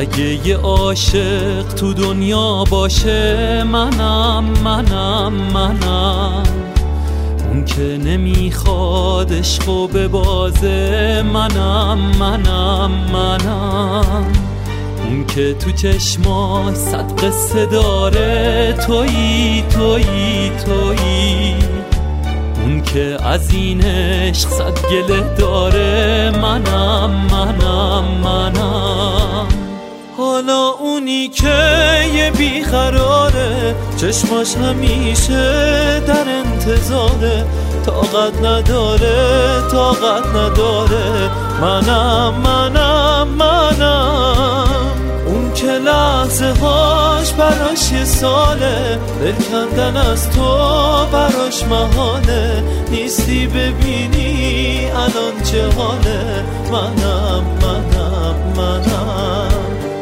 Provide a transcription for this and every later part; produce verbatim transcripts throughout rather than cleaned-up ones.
اگه یه عاشق تو دنیا باشه منم منم منم اون که نمیخواد عشقو ببازه منم منم منم اون که تو چشماش صد قصه داره تویی تویی تویی اون که از این عشق صد گله داره منم منم منم حالا اونی که یه بیقراره چشماش همیشه در انتظاره طاقت نداره طاقت نداره منم منم منم اون که لحظه هاش براش یه ساله دل کندن از تو براش محاله نیستی ببینی الان چه حاله منم منم منم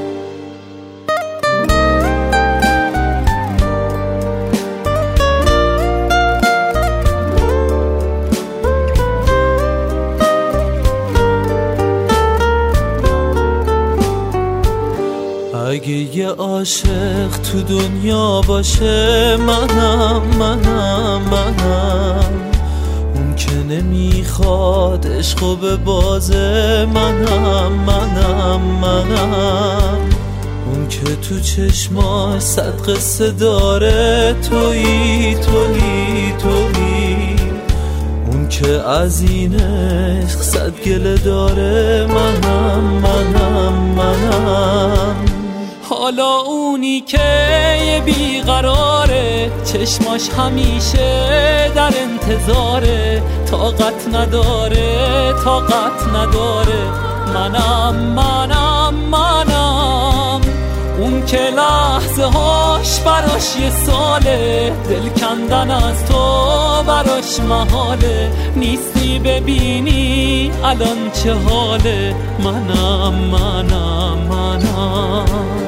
اگه یه عاشق تو دنیا باشه منم منم منم اون که نمیخواد عشقو ببازه منم منم منم اون که تو چشماش صد قصه داره تویی تویی تویی اون که از این عشق صد گله داره منم منم منم حالا اونی که یه بیقراره چشماش همیشه در انتظاره طاقت نداره طاقت نداره منم منم منم اون که لحظه هاش براش یه ساله دل کندن از تو براش محاله نیستی ببینی الان چه حاله منم منم منم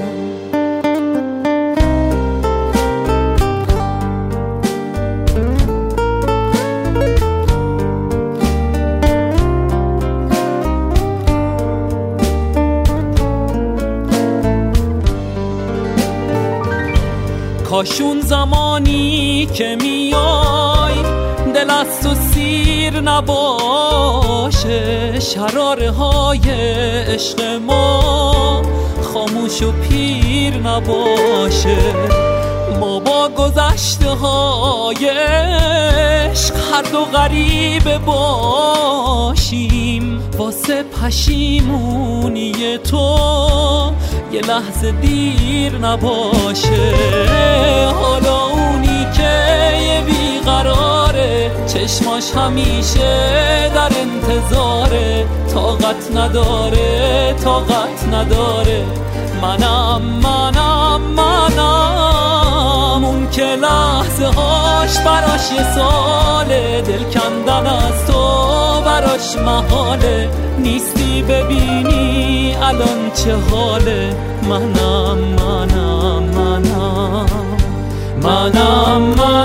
کاشون زمانی که میای دل از تو سیر نباشه شراره های عشق ما خاموش و پیر نباشه ما با گذشته های عشق هر دو غریبه باشیم واسه پشیمونی تو یه لحظه دیر نباشه حالا اونی که یه بیقراره چشماش همیشه در انتظاره طاقت نداره طاقت نداره منم منم منم اون که لحظه هاش براش یه ساله دل کندن از تو براش محاله نیستی ببینی الان چه حاله منم منم منم منم منم